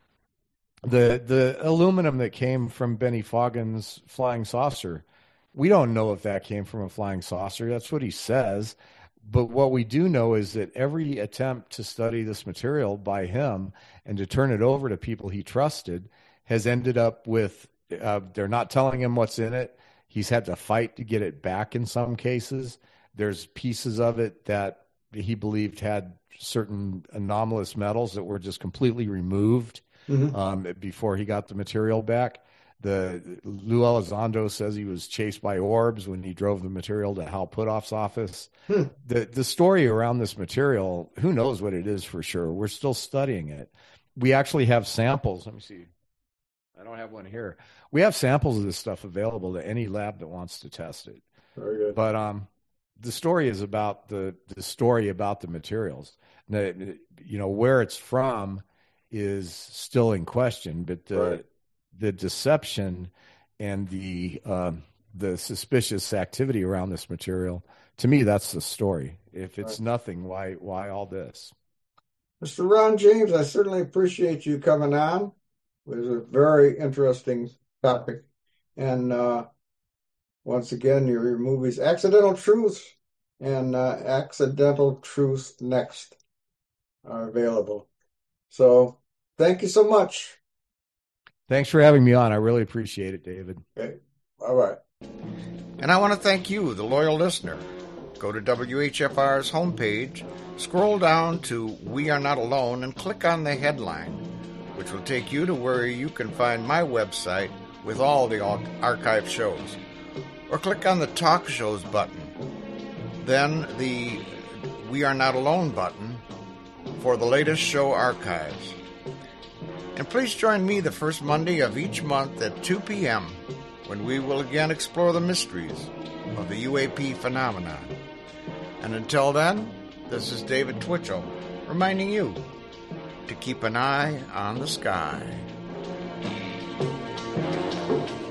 The aluminum that came from Benny Foggin's flying saucer, we don't know if that came from a flying saucer. That's what he says. But what we do know is that every attempt to study this material by him and to turn it over to people he trusted has ended up with, they're not telling him what's in it. He's had to fight to get it back in some cases. There's pieces of it that he believed had certain anomalous metals that were just completely removed before he got the material back. Lou Elizondo says he was chased by orbs when he drove the material to Hal Puthoff's office. The story around this material, who knows what it is for sure. We're still studying it. We actually have samples. Let me see. I don't have one here. We have samples of this stuff available to any lab that wants to test it. Very good. But the story is about the story about the materials. Now, where it's from is still in question, but the deception and the suspicious activity around this material, to me, that's the story. If it's nothing, why all this? Mr. Ron James, I certainly appreciate you coming on. It was a very interesting topic. And once again, your movies, Accidental Truth and Accidental Truth Next, are available. So thank you so much. Thanks for having me on. I really appreciate it, David. Okay. All right. And I want to thank you, the loyal listener. Go to WHFR's homepage, scroll down to We Are Not Alone, and click on the headline, which will take you to where you can find my website with all the archive shows. Or click on the Talk Shows button, then the We Are Not Alone button for the latest show archives. And please join me the first Monday of each month at 2 p.m. when we will again explore the mysteries of the UAP phenomenon. And until then, this is David Twitchell reminding you, to keep an eye on the sky.